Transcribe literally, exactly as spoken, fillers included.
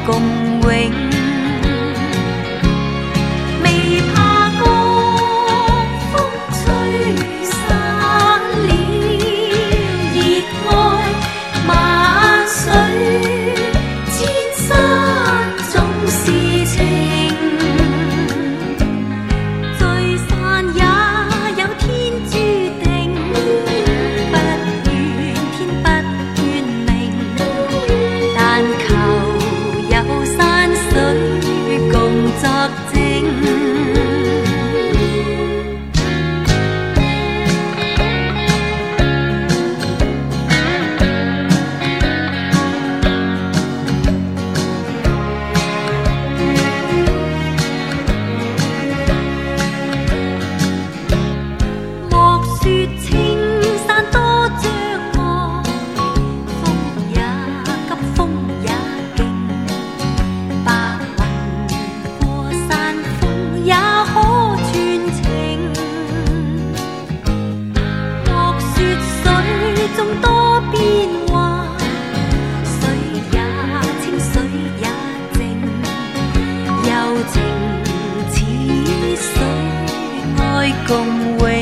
共永。未怕江风吹散了熱愛，萬水千山總是情，聚散也有天注定，不怨天不怨命，但求有山水共作證。莫說青山多障礙，風也急，風也勁，白雲過山峰也可傳情。莫說水中多變幻，水也清，水也靜，柔情似水，愛共永。